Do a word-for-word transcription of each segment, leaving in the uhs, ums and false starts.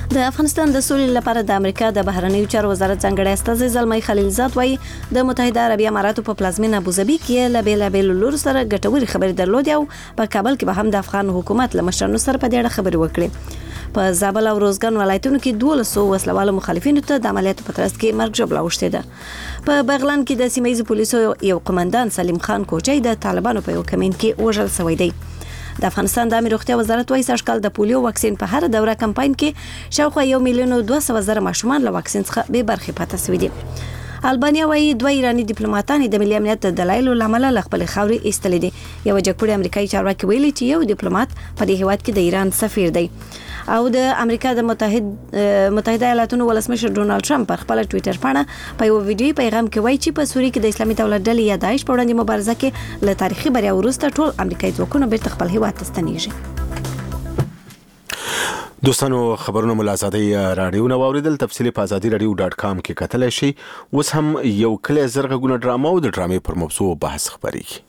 د افغانستان د سولې لپاره د امریکا د بهرنیو چارو وزارت ځانګړی استازی زلمی خلیلزاد وايي د متحده عربي اماراتو په پلازمینه ابوظبي کې له بېلابېلو لورو سره ګټورې خبرې درلودې او په کابل کې به هم د افغان حکومت له مشرانو سره په دې اړه خبرې وکړې. په زابل او روزګان ولایتونو کې دولسو وسلوالو مخالفینو ته د عملیاتو په ترڅ کې مرګ ژوبله اوښتې ده. په بغلان کې د سیمه ییزو پولیسو یو قمندان سلیم خان کوچی د طالبانو په یو کمین کې وژل شوی دی. د افغانستان د عامه روغتیا وزارت وايي سږکال د پولیو واکسین په هر دوره کمپاین کې شاوخوا یو میلیون او دوه سوه زره ماشومان له واکسین څخه بې برخې پاتې شوي دي. البانیا وايي دوه ایراني ډیپلوماټان د ملي امنیت د دلایلو له امله له خپلې خاورې ایستلي دي. یو جګپوړی امریکایي چارواکي ویلي چې یو ډیپلوماټ په دې هیواد کې د ایران سفیر دی. او د امریکا د متحد متحده ایالاتونو ولسمشر ډونالد ټرمپ پر خپل ټوئیټر باندې په یو ویډیوي پیغام کې وایي چې په سوریه کې د اسلامي دولت ډلې یا داعش په وړاندې مبارزه کې له تاریخي بریا وروسته ټول امریکایي ځواکونه بیرته خپل هیواد ته ستنیږي. دوستانو خبرونه ملازادي رادیو نو اوریدل تفصیلی په ازادي رادیو ډاټ کام کې کتل شي. اوس هم یو کله زرغونه ډرامه او د ډرامې پر موضوع بحث خبري.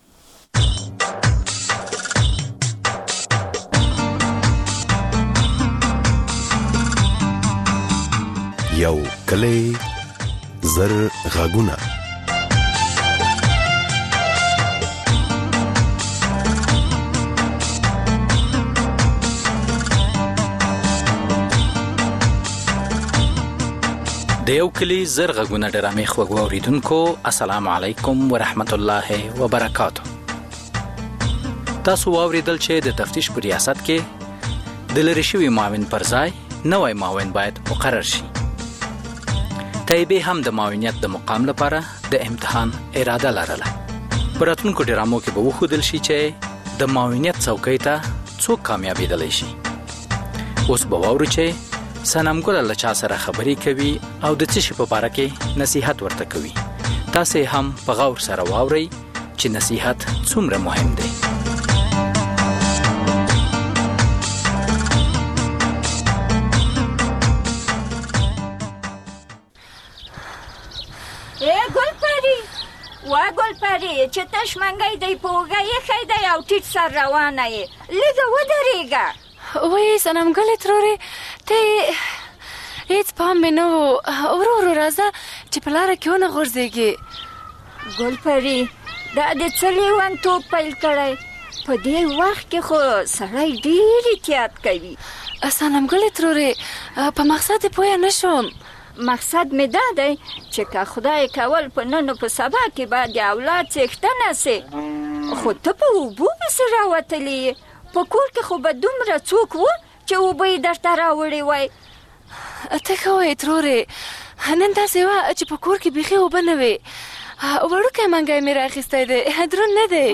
یو کلی زر غاګونه د یو کلی زر غاګونه ډرامې خوږو اوریدونکو السلام علیکم ورحمت الله وبرکاتہ. تاسو واوریدل چې د تفتیش په ریاست کې د لری شوی معاون پر ځای نوې معاون باید مقرر شي. طیبه هم د معاونیت د مقام لپاره د امتحان اراده لرله. براتونکو ډرامو کې به وښودل شي چې د معاونیت څوکۍ ته څوک کامیابېدلی شي. اوس به واورو چې سنم ګل له چا سره خبرې کوي او د څه شي په باره کې نصیحت ورته کوي. تاسې هم په غور سره واورئ چې نصیحت څومره مهم دی. وا ګل پری چې تش منګای دی پوګه یې خیدا یو ټیټ سر روانه یې لږه ودرېږه. وای سنم ګلې ترورې ته هیڅ پام مې نه و. ورو ورو راځه چې په لاره کې ونه غورځېږې. ګل پری دا د څه لیونتوب پیل کړی؟ په دې وخت کې خو سړی ډېر احتیاط کوي. سنم ګلې ترورې په مقصد یې پوه نه شوم. مقصد می دا دی چې که خدای کول په نن په سبا کې به د اولاد څښتنه سي. خو ته په اوبو پسې راوتلې په کور کې خو به دومره څوک و چې اوبه یې درته راوړې وای. ته ښه وایې ترورې نن داسې وه چې په کور کې بیخي اوبه نه وې. وړوکی منګی مې رااخیستی دی دروند نه دی.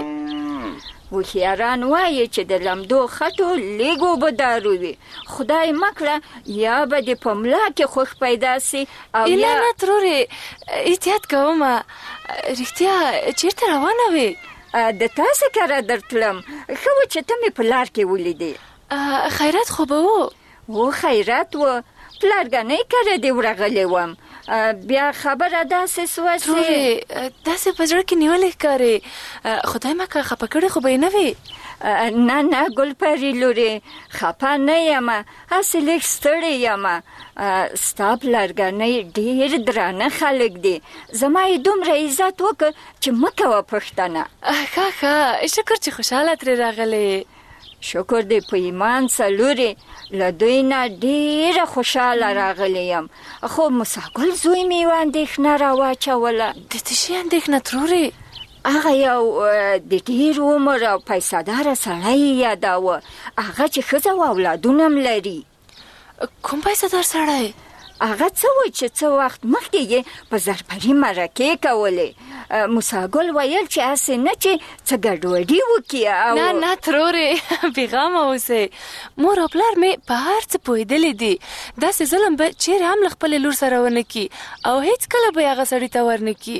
هوښیاران وایي چې د لمدو خټو لږ اوبه دارو وي. خدای مکړه یا به دې په ملا کې خوښ پیدا سي او یا نه نه ترورې احتیاط کومه. رښتیا چېرته روانه وې؟ د تاسې کره درتلم. ښه و چې ته مې په لار کې ولیدې. خیرات خو به و؟ و خیرات و. پلارګنۍ کره دې ورغلی وم. بیا خبره داسې سوه چې ترورې داسې په زړه کې نیولې ښکارې. خدای مکړه خفه کړې خو به یې نه وې؟ نه نه ګل پري لورې خفه نه یمه هسې لږ ستړې یمه. ستا پلارګنۍ ډېر درانه خلک دي. زما یې دومره عزت وکړ چې مه کوه پوښتنه. ښه ښه شکر چې خوشحاله ترې راغلې. شکر دې په ایمان څلورې له دوی نه ډېره خوشحاله راغلی یم. خو مساګل زوی مې یوه اندېښنه راواچوله. د څه شي اندېښنه ترورې؟ هغه یو د ډېر عمر او پیسهداره سړی یې یاداوه. هغه چې ښځه او اولادونه هم لري. کوم پیسهدار سړی؟ هغه څه و چې څه وخت مخکې یې په زرپري مرکې کولې. موساګل ویل چې هسې نه چې څه ګډوډي وکړي او نه نه ترورې بېغمه اوسئ. مور او پلار مې په هر څه پوهېدلی دي. داسې ظلم به چیرې هم له خپلې لور سره ونه کړي او هیڅ کله به یې هغه سړي ته ورنه کړي.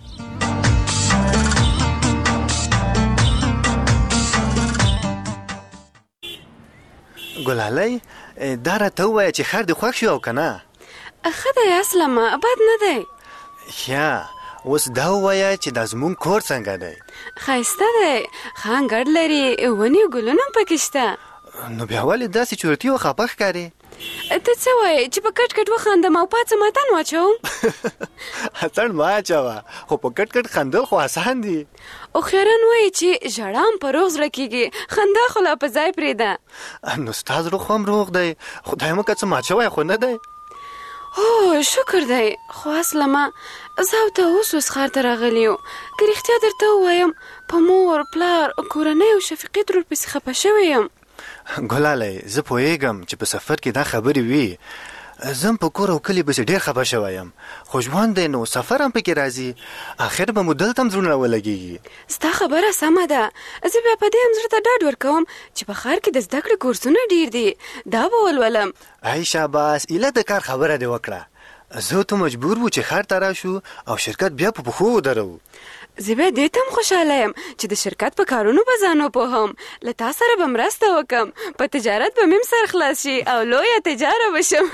ګلالۍ دا راته ووایه چې ښار دې خوښ شو او که نه؟ ښه دی اسلمه بد نه دی. ښه اوس دا ووایه چې دا زموږ کور څنګه دی؟ ښایسته دی. ښه انګړ لري ونې او ګلونه هم پکې شته. نو بیا ولې داسې چورتي او خپه ښکارې؟ ته څه وایې چې په کټ کټ وخاندم او پاڅم اتن واچوم؟ اتن ما اچوه، خو په کټ کټ خندل خو آسان دي. هوښیاران وایي چې ژړا هم په روغ زړه کېږي، خندا خو لا په ځای پرېږده. نو ستا زړه خو هم روغ دی، خدای مو که څه ماچوی خو نه دی. هو شکر دی، خو اصله ما زه او ته اوس اوس ښار ته راغلي یو. که رښتیا درته ووایم په مور پلار کورنۍ او شفیقي ترور پسې خفه شوی یم. ګلالی زه پوهېږم چې په سفر کې دا خبرې وي، زه هم په کور او کلي پسې ډېر خفه شوی یم، خو ژوند دی نو سفر هم پکې راځي، آخر به مو دلته هم زړونه ولګېږي. ستا خبره سمه ده، زه بیا په دې هم زړه ته ډاډ ورکوم چې په ښار کې د زده کړې کورسونه ډېر دي، دا به ولولم. ای شاباس، ایله د کار خبره دې وکړه. زه ته مجبور وو چې ښار ته راشو او شرکت بیا په پښو ودرو. زه بیا دې ته هم خوشحاله یم چې د شرکت په کارونو به ځان وپوهم، له تا سره به مرسته وکم، په تجارت به مې سر خلاص شي او لویه تجاره بشم.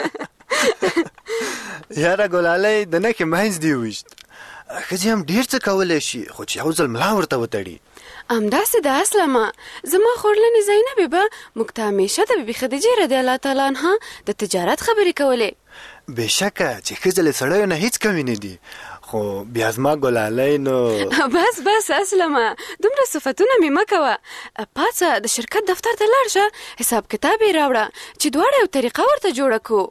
یاره ګلالی د نښې منځ دې وویشت. ښځې هم ډېر څه کولی شي، خو چې یو ځل ملا ورته وتړي. همداسې ده اصله ما زما خورلنې زینبې به موږ ته همیشه د بیبي خدیجې رضی الله تعالی عنها د تجارت خبرې کولې. بېشکه چې ښځې له سړیو نه هېڅ کمې نه دي، خو بیا زما ګلالی نو بس بس اصله ما دومره صفتونه مې مه کوه. پاڅه د شرکت دفتر ته لاړ شه، حساب کتاب یې راوړه چې دواړه یو طریقه ورته جوړه کړو.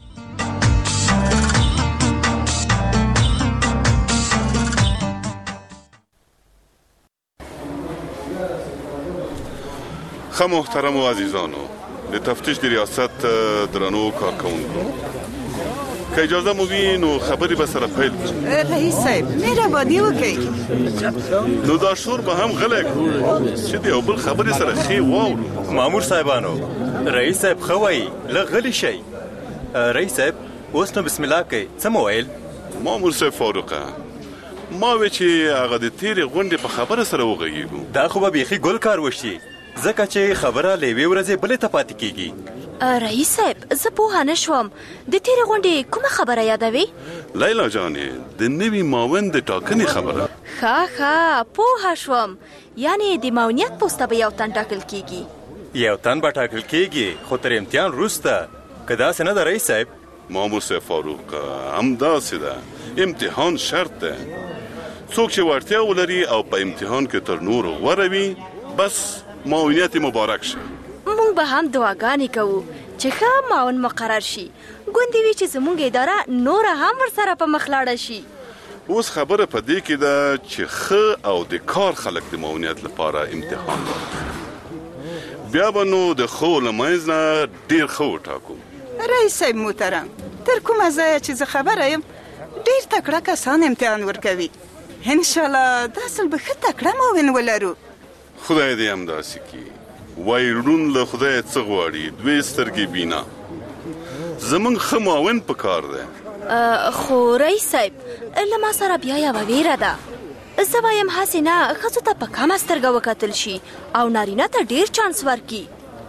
ښه محترمو عزیزانو، د تفتیش د ریاست درنو کارکوونکو، که اجازه مو وي نو خبرې به سره پیل کړو. رئیس صاحب مهرباني وکړئ. نو دا شور به هم غلی کړو چې د یو بل خبرې سره ښې واورو. مامور صاحبانو، رئیس صاحب ښه وایي، لږ غلی شئ. رئیس صاحب اوس نو بسم الله کوئ، څه مو ویل؟ مامور صاحب فاروقه، ما وی چې هغه د تیرې غونډې په خبره سره وغږېږو. دا خو به بیخي ګل کار وشي، ځکه چې خبره له یوې ورځې بلې ته پاتې کېږي. رئیس صاحب زه پوهه نه شوم، د تیرې غونډې کومه خبره یادوي؟ لیلا جانې، د نوي معاون د ټاکنې خبره. ښه ښه پوهه شوم، یعنې د معاونیت پوسته به یو تن ټاکل کېږي. یو تن به ټاکل کېږي، خو تر امتحان وروسته. که داسې نه ده رئیس صاحب؟ مامور صاحب فاروق، همداسې ده، امتحان شرط ده. څوک چې وړتیا ولري او په امتحان کې تر نورو غوره وي، بس معاونیت مبارک شه. مونږ به هم دعاګانې کوو چې ښه معاون مقرر شي، ګوندې وي چې زموږ اداره نوره هم ورسره په مخ لاړه شي. اوس خبره په دې کې ده چې ښه او د کار خلک د معاونیت لپاره امتحان ورکړي، بیا به نو د ښو له منځ نه ډېر ښه وټاکو. رئیس صاحب محترم، تر کومه ځایه چې زه خبره یم ډېر تکړه کسان امتحان ورکوي. انشاءالله دا ځل به ښه تکړه معاون ولرو. خدای دې همداسې کړي. وایي ړوند له خدایه څه غواړي، دوې سترګې بینا. زموږ ښه معاون په کار دی. خو رئیس صاحب له ما سره بیا یوه ویره ده. زه وایم هسې نه ښځو ته په کمه سترګه وکتل شي او نارینه ته ډېر چانس ورکړي.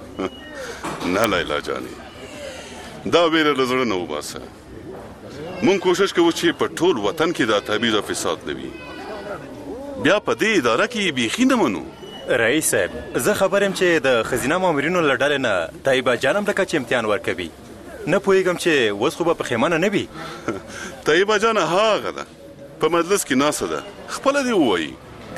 نه لیلا جانې، دا ویره له زړه نه وباسه. مونږ کوشش کوو چې په ټول وطن کې دا تبعیض او فساد نه وي. بیا په دې اداره کې بیخي نه منو. رئیس صاحب زه خبر یم چې د ښځینه مامورینو له ډلې نه طیبه جان هم لکه چې امتحان ورکوي. نه پوهېږم چې اوس خو به پښیمانه نه وي. طیبه جانه هغه ده، په مجلس کې ناسته ده، خپله دې ووایي.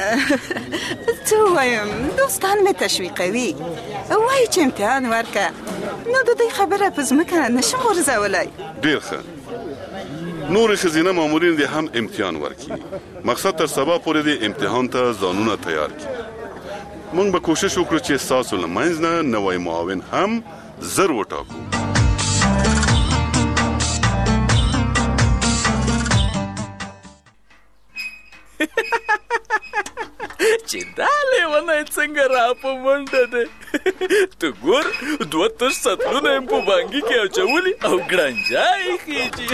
څه ووایم، دوستان مې تشویقوي، وایي چې امتحان ورکه، نو د دوی خبره په ځمکه نشم غورځولی. ډېر ښه، نورې ښځینه مامورین دې هم امتحان ورکړي. مقصد تر سبا پورې دې امتحان ته ځانونه تیار کړي. موږ به کوشش وکړو چې ستاسو له منځ نه نوی معاون هم زر وټاکو. چې دا لیونی څنګه را په منډه دی. ته ګور دوه تش سطلونه یې په بانګي کې اچولي او ګړنجا یې خېجي.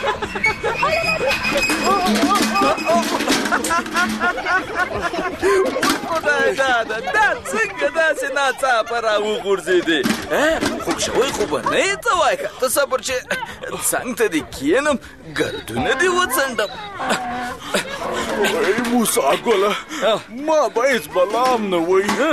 خدای داده، دا څنګه داسې ناڅاپه را وغورځېدې؟ خوږ شوی خو به نه یې څه وایه، ته صبر چې څنګ ته دې کښېنم ګردونه دې وڅنډم. ای موسی ګله، ما به هېڅ بلا هم نه وایي،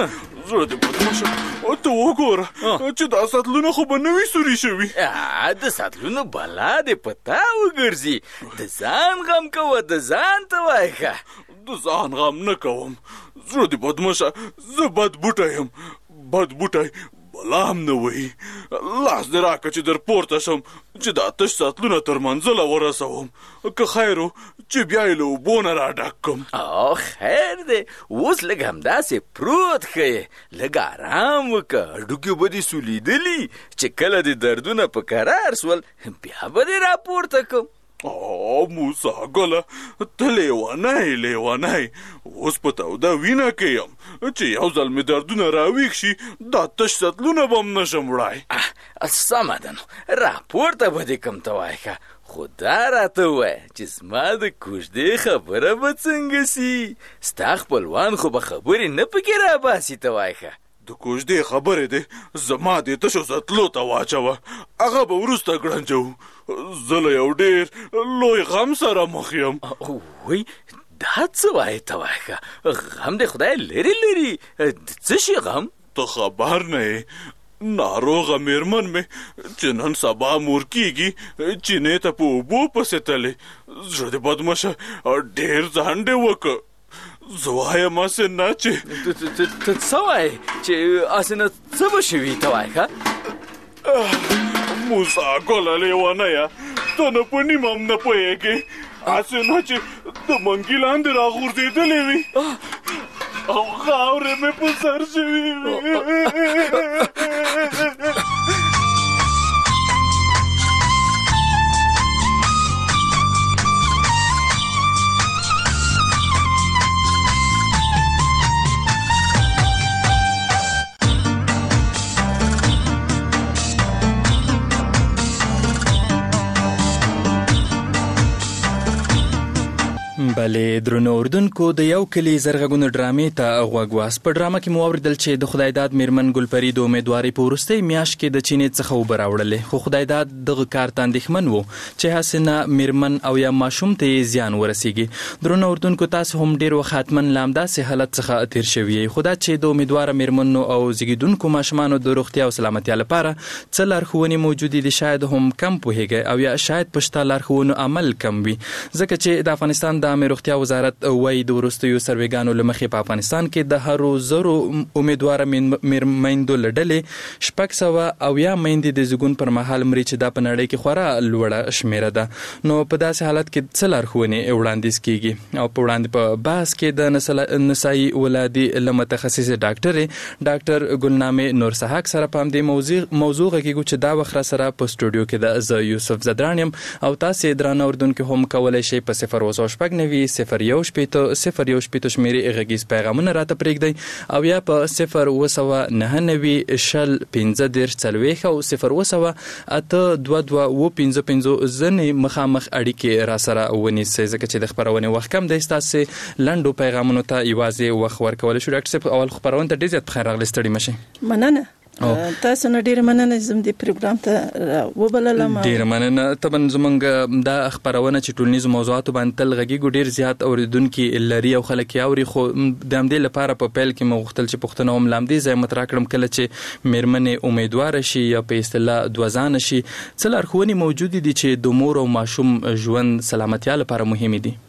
زړه دې بدمشه ته وګوره چې دا سطلونه خو به نوي سوري شوي د سطلونو بلا دې په تا وګرځي د ځان غم کوه د ځان ته وایه د ځان غم نه کوم زړه دې بدمشه زه بد بوټی یم بد بوټی بلا هم نه وایي لاس دې راکړه چې در پورته شم چې دا تش سطلونه تر منزله ورسوم که خیر و چې بیا یې له اوبو نه راډک کړم او خیر دی اوس لږ همداسې پروت ښه یې لږ ارام وکړه هډوکي به دې سولیدلي چې کله دې دردونه په قرار سول بیا به دې راپورته کړم او موسی ګله ته لیونی لیونی اوس په توده وینه کې یم چې یو ځل مې دردونه راویښ شي دا تش سطلونه به هم نشم وړی سمه ده نو راپورته به دې کړم ته وایه خو دا راته ووایه چې زما د کوژدې خبره به څنګه سي ستا خپلوان خو به خبرې نه پکې راباسي ته وایه د کوژدې خبرې دی زما دې تشو سطلو ته واچوه هغه به وروسته ګړنجو زه له یو ډېر لوی غم سره مخ یم وی دا څه وایې ته وایه غم دې خدای لرې لري څه شي غم ته خبر نه یې ناروغه میرمن مې چې نن سبا مور کېږي چینې ته په اوبو پسې تلې زړه دې بدمشه ډېر ځان دې وکړه زه وایم هسې نه چې ته څه وایې چې هسې نه څه به شوي ته وایه موسی ګله لیونیه ته نه په نیم هم نه پوهېږې هسې نه چې د منګي لاندې راغورځېدلې وي او خاورې مې په سر شوي وي بلې درنو اردوونکو د یو کلي زرغږونو ډرامې ته غوږ واست په ډرامه کې مو واورېدل چې د خدای داد میرمن ګلپري د امیدوارۍ په وروستۍ میاشت کې د چینې څخه اوبه راوړلې خو خدای داد دغه کار ته اندېښمن و چې هسې نه میرمن او یا ماشوم ته یې زیان ورسیږي درنو اردوونکو تاسو هم ډېر وخت حتمن له همداسې حالت څخه تېر شوي یئ خو دا چې د امیدواره میرمنو او زیږېدونکو ماشومانو د روغتیا او سلامتیا لپاره څه لارښوونې موجودې دي شاید هم کم پوهېږئ او یا شاید په شته لارښوونو عمل کم وي ځکه چې د افغانستان د عامې روغتیا وزارت وایي د وروستیو سروېګانو له مخې په افغانستان کې د هرو زرو امیدواره میندو له ډلې شپږ سوه اویا میندې د زیږون پر مهال مري چې دا په نړۍ کې خورا لوړه شمېره ده نو په داسې حالت کې څه لارښوونې وړاندیز کیږي او په وړاندې په بحث کې د نسایي ولادي له متخصصې ډاکټرې ډاکټر ګلنامې نور سحاق سره په همدې موضوع موضوع غږیږو چې دا وخت را سره په سټوډیو کې ده زه یوسف زدران یم او تاسې درانه اردوونکي هم کولی شئ په صفر اوه سوه شپږ نوي صفر یو شپېته صفر یو شپېته شمېرې غږیز پیغامونه راته پرېږدئ او یا په صفر اوه سوه نهه نوي شل پنځه دېرش څلوېښت او صفر اوه سوه اته دوه دوه اووه پنځه پنځه ځینې مخامخ اړیکې را سره ونیسئ ځکه چې د خپرونې وخت کم دی ستاسې لنډو پیغامونو ته یوازې وخت ورکولی شو ډاکټر صاحب اول خپرونې ته ډېر زیات پخیر راغلی ستړي مشئ مننه تاسو نه ډیره مننه زم د پروګرام ته وبللم ډیره مننه طبعا زمونږ دا خبرونه چې ټولنیزو موضوعاتو باندې تل غږیږو ډیر زیات اوریدونکي لري او خلک یې اوري خو د همدې لپاره په پیل کې مو غوښتل چې پوښتنه هم له همدې ځایه مطرح کړم کله چې میرمنې امیدواره شي یا په اصطلاح دوهځانه شي څه لارښوونې موجودې دي چې د مور او ماشوم ژوند سلامتیا لپاره مهمې دي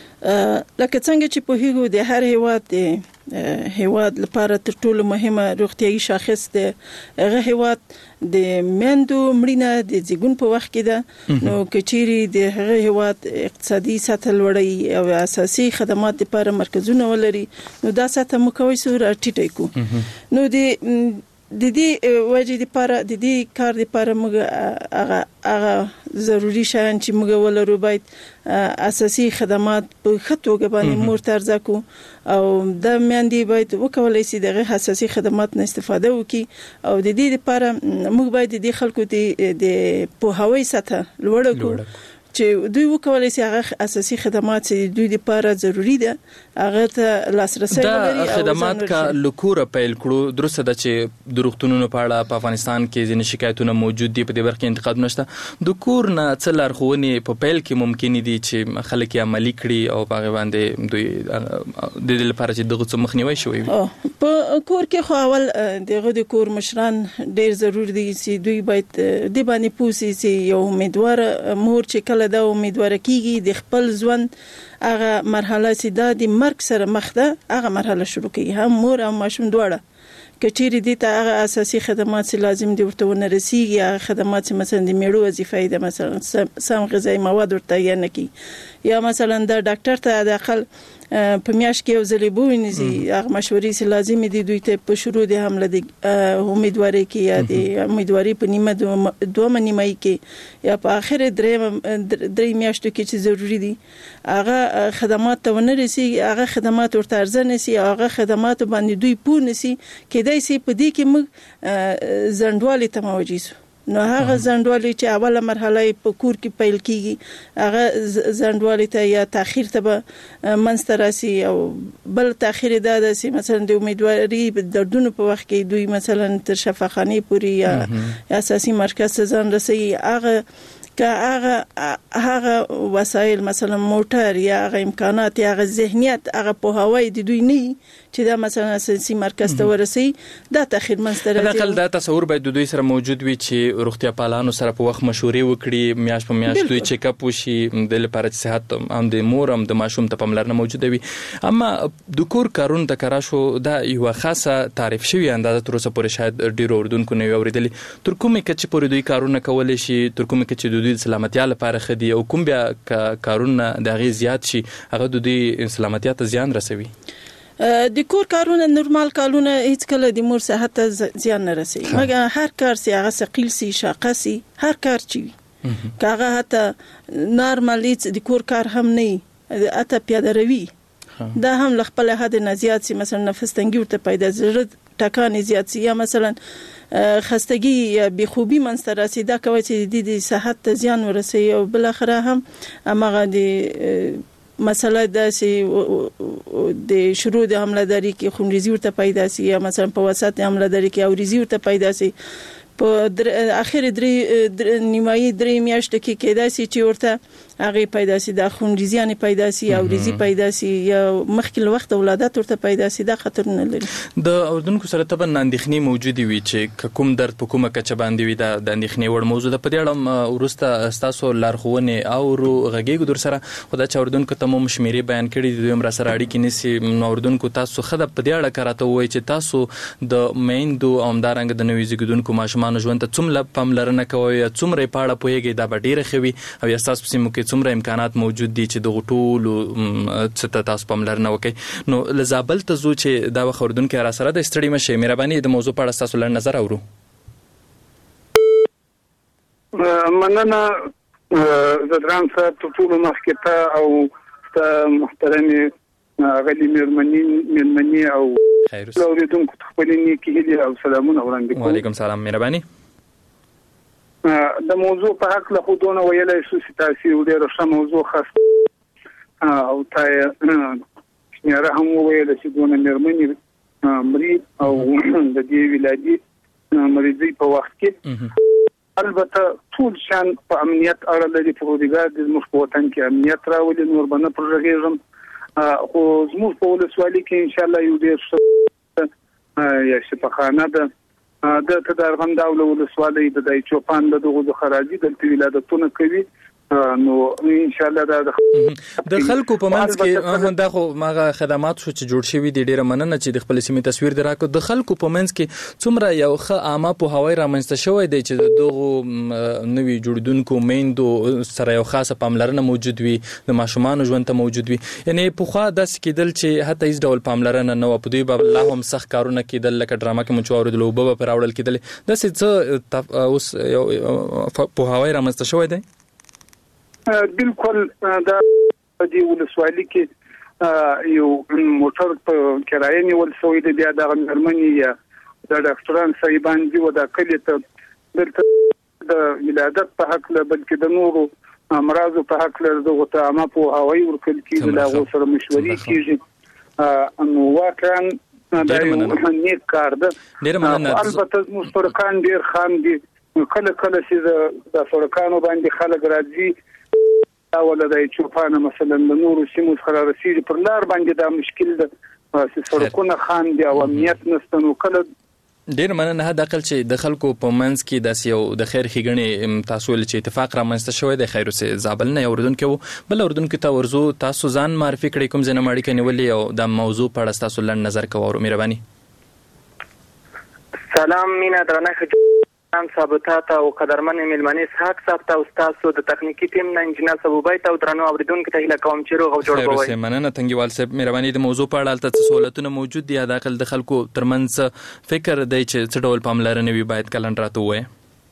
لکه څنګه چې په هیغو د هر هیواد د هیواد لپاره تر ټولو مهمه روغتیايي شاخص دی هغه هیواد د میندو مړینه د زیږون په وخت کې ده نو کچيري د هغه هیواد اقتصادي سطح لوړی او اساسي خدمات لپاره مرکزونه ولري نو دا سطح مکوي سور ټیټای کو نو د د دې وجې لپاره د دې کار لپاره موږ هغه هغه ضروري شیان چې موږ ولرو باید اساسي خدمات په ښه توګه باندې مور ته ارزه کو او د میندې باید وکولای شي دغه اساسي خدمات نه استفاده وکړي او د دې لپاره موږ باید د خلکو د پوهاوی سطح لوړ کړو چې دوی وکولای شي هغه اساسي خدمات چې دوی لپاره ضروری ده هغه ته لاسرسي ولري. دا خدمات کا لکوره پیل کړو درسته ده چې د روغتونونو په اړه په افغانستان کې ځینې شکایتونه موجود دي، په دې برخه کې انتقادونه شته. د کور نه څه لارښوونې په پیل کې ممکن دي چې خلک یې عملي کړي او په هغه باندې دوی د دې لپاره چې دغه څه مخنیوي شوی وي؟ په کور کې خو اول دغه د کور مشران ډېر ضروري دي چې دوی باید د باندې پوسي چې یو امیدوار مور چې کله دا امیدوار کیږي د خپل ژوند هغه مرحله چې دا د مرګ سره مخ ده هغه مرحله شروع کوي، هم مور او ماشوم دواړه کچېری دي ته هغه اساسي خدمات چې لازم دي ورته ونه رسیږي، هغه خدمات چې مثلا د میړو وظیفه ده مثلا سم غذایی مواد ورته یا نه کی، یا مثلا د ډاکټر ته د اقل په میاشت کې یو ځلې بوینځي هغه مشورې چې لازم دي دوی ته په شروع د حمله د امیدواري کې یا د امیدواري په نیمه دوه نیمه کې یا په اخر درې درې میاشتو کې چې ضروری دي هغه خدمات ته ونه رسیږي، هغه خدمات ورته ارزنه سي، هغه خدمات باندې دوی پوه نسی کېدای سي په دې کې موږ ځنډوالي ته موجي سو. نو هغه ځنډوالي چې اوله مرحله په کور کې پیل کیږي هغه ځنډوالي ته یا تاخير ته به منځته راسي، او بل تاخير دا د سي مثلا د امیدواري د دردونو په وخت کې دوی مثلا تر شفاخانه پوري یا اساسي مرکز ته ځان رسي، هغه که هغه هغه وسایل مثلا موټر یا هغه امکانات یا هغه ذهنیت هغه په هوای د دوی نه چې دا مثلا اساسي مرکز ته ورسي دا تاخير منځته راځي. دغه دا تصور باید د دوی سره موجود وي چې روغتیا پالانو سره په وخت مشورې وکړي، میاش په میاش دوی چیک اپ وشي د لپاره چې صحت هم د مور هم د ماشوم ته پاملرنه موجوده وي. اما د کور کارون ته کرا شو دا یو خاصه تعریف شوی اندازه تر اوسه پورې شاید ډیر اوردونکو نه اوریدلې تر کومه کې چې پورې دوی کارونه کولای شي، تر کومه کې چې د سلامتیا لپاره خدي او کوم بیا کارونه د غي زیات شي هغه د دوی سلامتیا ته زیان رسوي. د کور کارونه نورمال کارونه هیڅ کله د مور صحت ته زیان نه رسي، مګر هر کار سي هغه ثقيل سي شاقه سي هر کار چي کاغه حتی نورمالي د کور کار هم نه اته پیاده روي دا هم لخپل حد نه زیات سي، مثلا نفس تنګي ورته پیدا زړه ټکان زیات سي یا مثلا خستګي یا بخوبي منځته راسي، دا کوي چې د صحت ته زیان ورسي. او بل اخره هم هغه د مسله دا چې د شروع د حمله داری کې خونریزي ورته پیدا سي یا مثلا په وسط د حمله داری کې اوریزي ورته پیدا سي، په اخر درې نیمایي درې میاشتې کې کېدای سي چې ورته هغه پیدا سي د خونریزيان پیدا سي او ریزي پیدا سي یا مخکې وخت ولادت ورته پیدا سي، دا خطر نه لري. د اردوونکو سره تبه اندېښنې موجوده وي چې کوم درد په کومه کچه باندې وي دا د اندېښنې وړ موضوع ده. په دې اړه ورسته تاسو لارښوونې او غږیږو در سره خدای چې اردوونکو ته مو شمیرې بیان کړي دي دوی سره اړیکې نسی نو اردوونکو تاسو خدای په دې اړه کراته وای چې تاسو د میندو او همدارنګ د نوې زیږیدونکو ماشومان ژوند ته څومره پاملرنه کوي یا څومره پاړه پويږي دا به ډیره خوي او یا تاسو په سیمو کې څومره امکانات موجود دي چې د غټول څه تاسو پاملرنه وکړي. نو لزابل ته زو چې دا وخوردون کې را سره د استړی مشه مهرباني د موضوع په اړه تاسو لړ نظر اورو. مننه زدران صاحب ته ټول مخکته او محترمي غلي مېرمني مېرمني او خیر اوریدونکو خپلینی کې او سلامونه وړاندې کوم. وعلیکم السلام مهرباني. د موضوع په حق له خودونه ویلای شو چې تاسو ډېر ښه موضوع خاص او تای نه راهم ویل چې دونه مېرمني مریض او د دې ولادي مریضي په وخت کې البته ټول شان په امنیت اړه لري، په روزګار د موږ په وطن کې امنیت راولي نور بنه پروژېږم خو زموږ په ولسوالۍ کې ان شاء الله یو ډېر څه یا شفاخانه ده د تدارغند دولت ولسوالۍ د دای چوپان د دغه خراجي د ولادتونه کوي نو ان شاء الله دا د خلکو په منځ کې دا خو ماغه خدمات شو چې جوړ شوی دي ډیره مننه چې د خپل سیمې تصویر دراکو د خلکو په منځ کې څومره یو ښه عامه په هوای رامنځته شوی دی چې دغه نوی جوړدونکو میندو سره یو خاصه پاملرنه موجود وي د ماشومان ژوند ته موجود وي، یعنی په خوا د سکیدل چې حتی هیڅ ډول پاملرنه نه و په دوی به الله هم سخت کارونه کېدل لکه ډراما کې مچوارو د لوبه پر راوړل کېدل د څه اوس په هوای رامنځته شوی دی. بالکل دا د ولسوالۍ کې یو موټر په کرایه نیول شوی دی، بیا د مېرمنې یا د ډاکټران صاحبان دی و دا کلی ته دلته د ولادت په حق له بلکې د نورو امراض په حق لري دغه ته عامه په هوایي ورکل کیږي لا غو سره مشورې کیږي نو واقعا دا یو نیک کار ده. البته موږ سرکان ډیر خام دي کله کله چې د سرکانو باندې خلک راځي ولا د چوپانه مثلا د نورو سیمو څخه رسیدي پر لار باندې دا مشکل ده چې سرکونه خام دي او امنیت نشته نو کله ډیر مننه د عقل چې د خلکو په منځ کې داسې یو د خیر ښېګڼې تاسو ول چې اتفاق رامنځته شوی دی خیر اوسې زابل نه اردوونکو بل اردوونکو ته ورزو تاسو ځان معرفي کړئ کوم ځای نه اړیکه نیولې او د موضوع په اړه تاسو لنډ نظر کوو مهرباني. سلام مینا درنه خان ثابتات او قدرمن ملمنې اسحاق صاحب ته استاد د تخنیکی ټیم نه انجنیر صبوبای ته درنو اوریدونکو ته هیله کوم چې روغ او جوړ وي. خیر مننه تنګیوال صاحب مهرباني د موضوع په اړه تاسو سہولتونه موجود دي د عقل د خلکو ترمنځ فکر دی چې څه ډول پاملرنه وي باید کلن راته وای.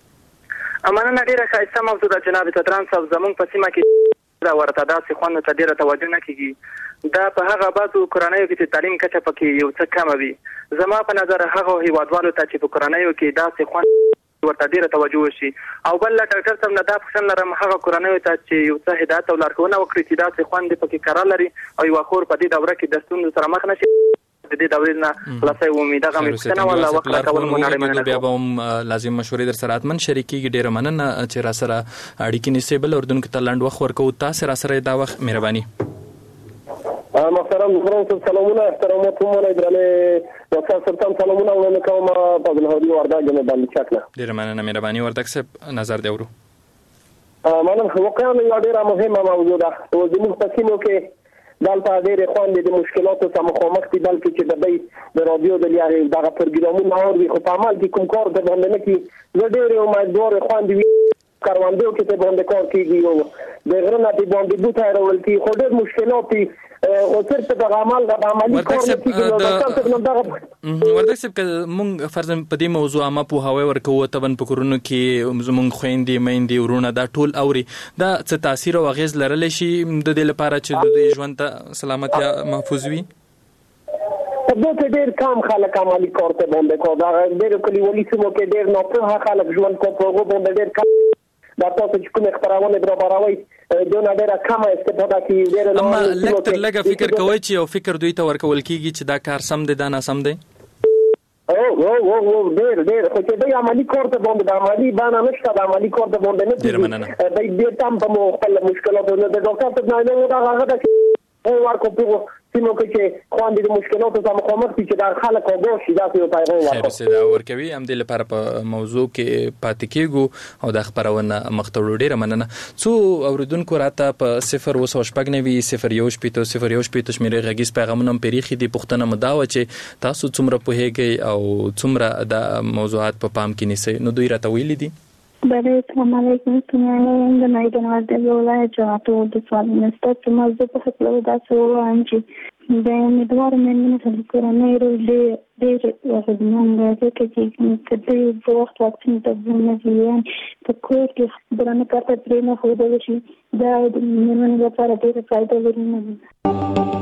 امانه ډیره ښایسته موضوع د جناب تدران صاحب زمونږ په سیمه کې دا ورته داسې خوند ته ډیره توجه نه کیږي دا په هغه بعضو کورنیو کې چې تعلیم کچه پکې یو څه کم وي زما په نظر هغه هیوادوالو ته چې په کورنیو کې داسې خوند ورته ډیره توجه وشي او بل ډاکټر صاحب نه دا پوښتنه لرم هغه کورنیو ته چې یو څه هدایت او لارښوونه وکړي چې داسې خوند پکې کار لري او یو خور په دې دوره کې د ستونزو سره مخ نشي د دې دورې نه خلاصي امید هغه مستنه ولا وخت راکول مونږ نه بیا به لازم مشورې در سره اتمن شریکي ډیره مننه چې را سره اړیکې نیسي بل اردوونکو ته لاند وخت ورکو تاسو را سره دا وخت مهرباني. محترم فرانسس سلامونه احترامات مونږ درنه وسه سلطان سلامونه ولنه کوم په بلهوري ورداګ نه باندې چاکنه ډیر مننه مهرباني ورداګ صاحب نظر دی ورو. مننه واقعا یو ډیره مهمه موضوع ده او زموږ په سیمو کې دلته ډېر خوند د مشکلاتو سره مخامخ دي بلکې چې د دې د رادیو د لارې دغه پروګرامونه اوري خو په عمل کې کوم کار د باندې نه کی زه ډېر امیدوار خوند وي کاروانده کې ته باندې کار کیږي او د غرنه د باندې بوته راول کی خو ډېر مشکلات دي او ترڅ په عمل د عملي کار کیږي نو تاسو نو دغه ورته څه چې مونږ فرض په دې موضوع ما په هواي ورکو ته بن پکورونو کې زمونږ خويندې مېندې ورونه دا ټول اوري دا څه تاثیر او غیز لرل شي د دې لپاره چې د ژوند ته سلامتیا محفوظ وي. په دې ډېر کم خلک عملي کار ته باندې کو دا ډېر کلیوالي سیمو کې ډېر نه په خلک ژوند کو په وګ باندې ډېر کم دا تاسو چې کوم اختراعونه برابروي دونه ډېر کم استفاده کوي ډېر اما لکتر لګه فکر کوي چې یو فکر دوی ته ورکول کیږي چې دا کار سم دی دا نه سم دی. او او او ډېر ډېر خو چې د عملي کار ته باندې د عملي باندې نشته د عملي کار ته باندې نه کیږي د دې تام په مختلف مشکلاتو نه د ډاکټر ته نه دا هغه د ورکو په سیمو کې چې خواندې د مشکلاتو سره مخامخ دي چې دا خلک وګوري دا یو پیغام ورکړي. خیر سي دا ورکوي هم د لپاره په موضوع کې پاتې کېږو او د خبرونه مختړو ډیره مننه. څو اوریدونکو راته په صفر وسو شپږ نوي صفر یو شپږ صفر یو شپږ شمیرې غږیز پیغامونه پیریخي دي پښتنه مداوه چې تاسو څومره پوهیږئ او څومره د موضوعات په پام کې نیسئ نو دوی راته ویلي دي. بله السلام علیکم څنګه د نایدنوار د ولایت جواتو د سوال نسته چې موضوع په خپل د سوال چې د امیدوار مېرمنې د کورنۍ رول ډېر اغېزمن دی ځکه چې کله د وخت واکسین ته ځنه په کور کې درنه کارته پرې نه هوډل شي دا د مېرمنې لپاره ډېر فائدہ لري.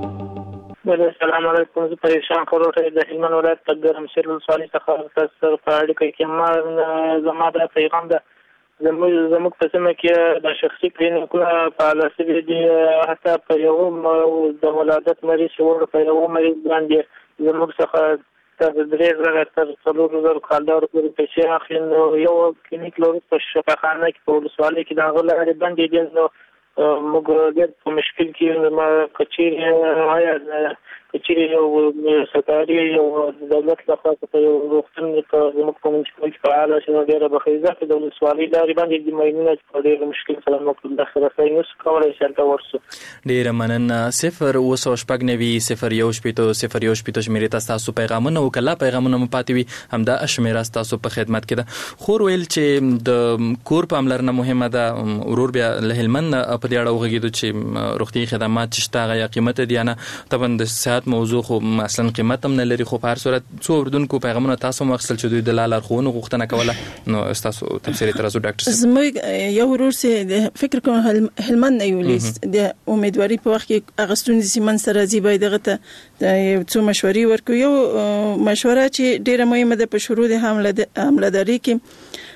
بله السلام علیکم زه پریشان خبرته د هلمند ولایت په ګرم سیل ولسوالۍ څخه تاسو په اړیکه کې ما زما د پیغام ده زموږ زموږ په سیمه کې د شخصي کلینیکونو فعال شوي دي حتی په یو د ولادت مریض شوړ په یو مریض باندې زموږ څخه تر درې زره تر څلور زره کالدار پورې پیسې اخلي نو یو کلینیک لرو په شفاخانه کې په ولسوالۍ کې د هغه لارې باندې دي نو موږ ډېر په مشکل کې ما کچېرې آیا کچېرې یو سرکاري یو دولت لخوا په یو روغتون په زموږ په منځ کې فعال شي نو ډېره بخیزه چې د ولسوالۍ لارې باندې د ماینونه په ډېر مشکل سره موږ د خلاصۍ نشو کولی چې هلته ورسو. ډېره مننه. صفر اووه سوه شپږ نوي صفر یو شپېته صفر یو شپېته شمېرې ته ستاسو پیغامونه او که لا پیغامونه مو پاتې وي همدا شمېره ستاسو په خدمت کې ده. خور ویل چې د کور پاملرنه مهمه ده ورور بیا له هلمند په دې اړه وغږېدو چې روغتیایي خدمات چې شته هغه یا قیمت دي یا نه طبعا د صحت موضوع خو اصلا قیمت هم نه لري خو په هر صورت څو اردوونکو پیغامونه تاسو مخصل چې دوی د لارښوونو غوښتنه کوله نو تاسو تفسیري ترازو ډاکټر صاحب زموږ یو ورور سي فکر کوم هلمند نه یولیس د امیدواري په وخت کې اغستون سیمن سره زی باید دغه ته څو مشورې ورکو یو مشوره چې ډیره مهمه ده په شروع د حمله حملهداري کې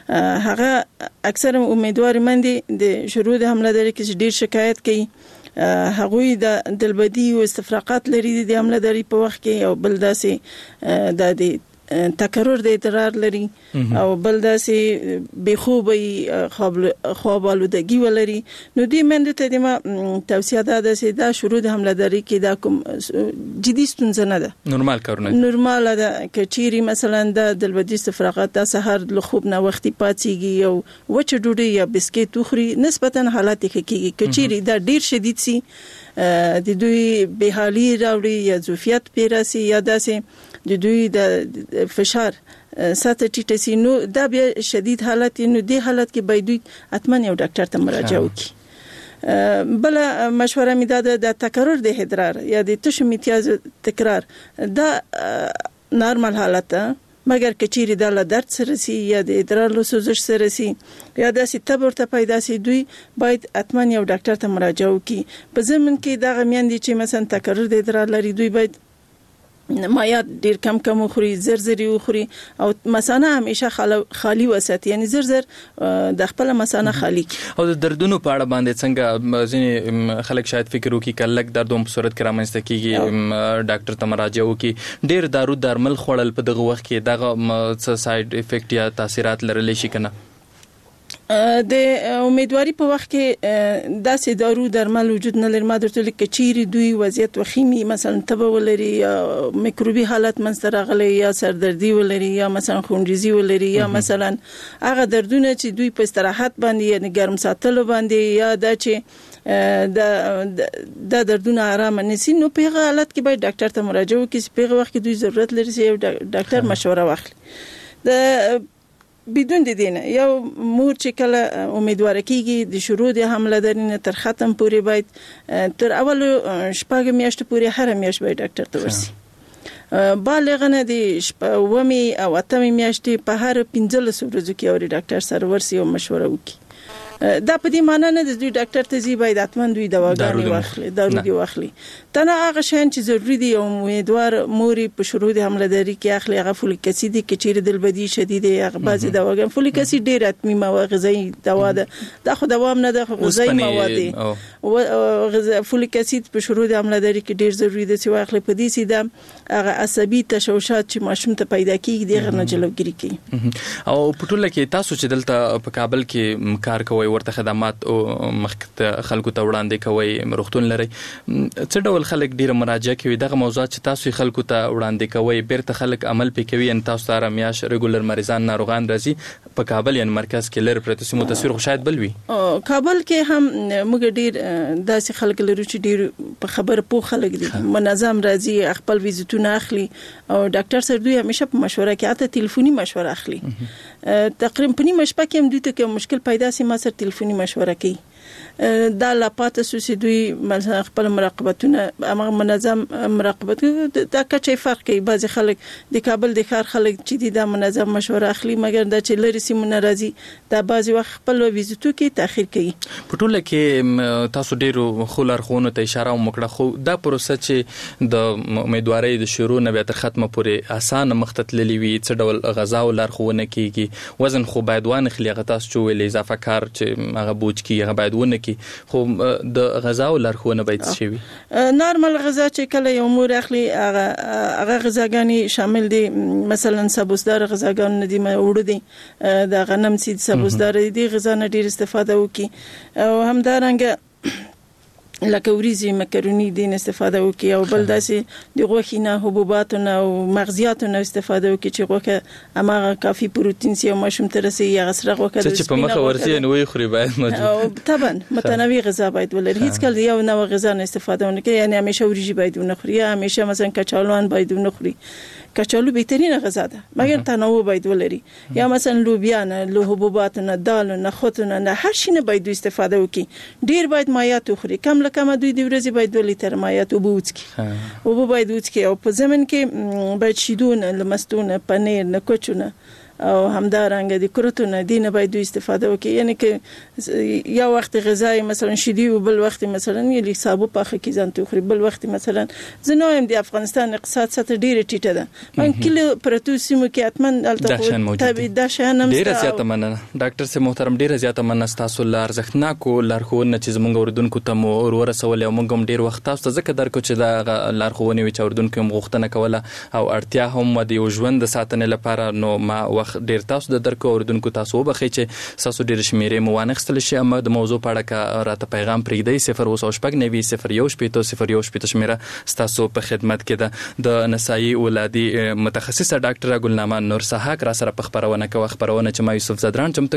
هغه اکثر امیدوار مندي د شروع د حمله داري کې ډیر شکایت کوي هغوی د دلبدي او استفراقات لري د حمله داري په وخت کې او بل داسې د تکرر د ادرار لري او بل داسې بخوبي خواب آلودگی ولري نو دې منډه ته د ما توصیه ده چې دا شروع د حمله داري کې دا کوم جدي ستونزه نه ده نورمال کارونه نورمال ده کچيري مثلا د دلبدي استفراقات د سحر له خوب نه وختي پاتېږي او وچ ډوډۍ یا بسکټ خوري نسبتا حالات کېږي کچيري دا ډیر شدید سي د دوی بهالي راوړي یا ظرفیت پیراسي یا داسې د دوی د فشار ساته ټیټه سي نو دا بیا شدید حالت نو د حالت کې باید دوی اتمن یو ډاکټر ته مراجعه وکړي بل مشوره می ده د تکرر د ادرار یا د تشو امتیاز تکرار دا نارمل حالت ده مګر کچيري د له درد سره سي یا د ادرار له سوزش سره سي یا د سیته ورته پیدا سي دوی باید اتمن یو ډاکټر ته مراجعه وکړي په ضمن کې دا غمیان دي چې مثلا تکرر د ادرار لري دوی باید مایات ډیر کم کم خوري زر زر خوري او مثانه همیشه خالی وساتي یعنی زر زر د خپل مثانه خالی او د دردونو په اړه باندې څنګه ځینې خلک شاید فکر وکړي کلک دردوم په صورت کې رامنځته کیږي ډاکټر ته مراجعه وکړي ډیر دارو درمل خوړل په دغه وخت کې دغه څه ساید افیکټ یا تاثیرات لرلی شي کنه د امیدواري په وخت کې داسې دارو درمل وجود نه لري ما درته لیک کچيري دوی وضعیت وخیمي مثلا تبه ولري یا میکروبي حالت منځ راغلي یا سردردي ولري یا مثلا خونریزي ولري یا مثلا هغه دردونه چې دوی په استراحت باندې یعنی ګرم ساتلو باندې یا د چې د د دردونه آرام نسی نو په هغه حالت کې باید ډاکټر ته مراجعه وکړي په هغه وخت کې دوی ضرورت لري چې ډاکټر مشوره واخلي د بدون د دینه یو مور چې کله امیدوار کیږي د شروع د حمله داري تر ختم پورې باید تر اول شپږ میاشتې پورې هر میاشت باید ډاکټر ته ورسي بالغنه د ومي او اتمې میاشتې په هر پنځلس ورځو کې اوري ډاکټر سره ورسي او مشوره وکړي دا په دې معنی نه د دوی ډاکټر ته زی باید اتمن دوی دواګانې واخلي دارو دی واخلي تنه هغه شین چې ضروری دی او امیدوار موري په شروع د حمله داري کې اخلي هغه فولیک اسید کې چیرې دلبدي شدید هغه بعضي دواګان فولیک اسید ډیر اتمی مواد غذایی دوا ده دا خو دوام نه ده غذایی مواد دي او فولیک اسید په شروع د حمله داري کې ډیر ضروری دی چې واخلي په دې سیده هغه عصبي تشوشات چې ماشوم ته پیدا کیږي دغه نه جلوګیری کوي او په ټوله کې تاسو چې دلته په کابل کې کار کوي ورته خدمات او مخکته خلکو ته وړاندې کوي روغتون لري څه ډول خلک ډیر مراجعه کوي دغه موضوعات چې تاسو خلکو ته وړاندې کوي بیرته خلک عمل پې کوي ان تاسو سره میاش ریګولر مریضان ناروغان راځي په کابل یعنی مرکز کې لري پرته سیمو تصویر خو شاید بل وي کابل کې هم موږ ډیر داسې خلک لرو چې ډیر په خبره پوه خلک دي منظم راځي خپل ویزیټونه اخلي او ډاکټر سره دوی همیشه په مشوره کې اته ټلیفوني مشوره اخلي تقریبا په نیمه شپه کې هم دوی ته مشکل پیدا سي ما سره ټلیفوني مشوره کوي دا لا پاتې سوسي دوی مثلا خپل مراقبتونه امر منظم مراقبت دا کچې فرق کوي بعضي خلک د کابل د ښار خلک چې دا منظم مشوره اخلي مګر دا چې لري سیمونه راځي دا بعضي وخت خپل ویزیټو کې تاخير کوي په ټوله کې تاسو ډیرو خلار خونه ته اشاره وکړه خو دا پروسه چې د امیدوارۍ د شروع نه به تر ختمه پورې اسانه مختتللی وي څه ډول غذا او لارښوونه کیږي وزن خو باید وانه خلی غتاس چې ویل اضافه کار چې هغه بوج کی هغه باید ونه کی خو د غذا او لارښوونه باید شي وي نارمل غذا چې کله یو مور اخلي هغه هغه غذاګانی شامل دي مثلا سبوسدار غذاګان دي وړو دي د غنم سید سبوسدار دي غذا نه ډیر استفاده وکي او همدارنګه لکه وریزي مکرونی دین استفاده وکي او بل داسې د غوښینه حبوباتونه او مغزیاتونه استفاده وکي چې غوښه امغه کافي پروتین سي او ماشوم ته رسي یا غسره غوښه چې په مخه ورسي نو وي خوري باید موجود طبعا متنوع غذا باید ولري هیڅ کله یو نوع غذا نه استفاده ونه کوي یعنی همیشه وریجی باید ونه خوري همیشه مثلا کچالوان باید ونه خوري کچالو بهترینه غذا ده مګر تنوع باید ولري یا مثلا لوبیا نه له حبوبات نه دال نه خوتونه نه هر شي نه باید استفاده وکي ډیر باید مایات خوري کم لکه دوی د ورځې باید دوه لیټر مایات او بوڅکي او باید وڅکي او په زمن کې باید شیدونه لمستونه پنیر نه کوچونه او همدارنګه د کروتو نه دینه باید دوی استفاده وکړي. یعنی که یا وخت غذای مثلا شیدی و بل وخت مثلا یلی صابو پاخه کی ځان ته خوري، بل وخت مثلا زنایم د افغانستان اقتصاد سطح ډیره ټیټه ده. من کله پرتو سیمو کې اتمن الته تابع د شانم ډیره زیاته مننه ډاکټر سي محترم، ډیره زیاته مننه تاسو لار ارزښتناکو لارښوونه چې زموږ اوردونکو ته مو ورسول او موږ هم ډیر وخت تاسو ته ځکه درکو چې دا لارښوونې وي چې اوردونکو هم غوښتنه کوله او اړتیا هم د یو ژوند د ساتنې لپاره، نو ما وخت ډیر تاسو د درکو اوردونکو تاسو وبخښئ چې تاسو ډیر شمیرې مو وانخستل شي. اما د موضوع په اړه که راته پیغام پرېږدئ صفر اوه شپږ نوي صفر یو شپېته صفر یو شپېته شمیره ستاسو په خدمت کې ده. د نسایي ولادي متخصصه ډاکټره ګلنامه نور سحاق را سره په خبرونه کوي، خبرونه چې ما یوسف زدران چمتو